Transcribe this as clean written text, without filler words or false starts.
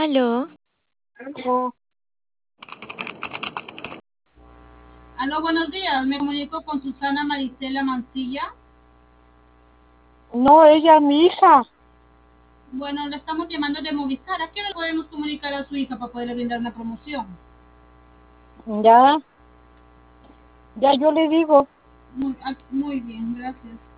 Aló, Oh, Aló, buenos días. Me comunico con Susana Marisela Mancilla. no, ella es mi hija. Bueno, le estamos llamando de Movistar. ¿A qué hora podemos comunicar a su hija para poderle brindar una promoción? Ya, ya yo le digo. Muy bien, gracias.